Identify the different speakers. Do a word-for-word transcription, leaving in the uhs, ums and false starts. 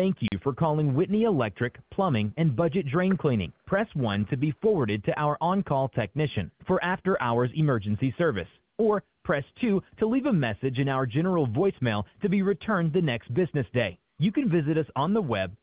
Speaker 1: Thank you for calling Whitney Electric, Plumbing, and Budget Drain Cleaning. Press one to be forwarded to our on-call technician for after-hours emergency service. Or press two to leave a message in our general voicemail to be returned the next business day. You can visit us on the web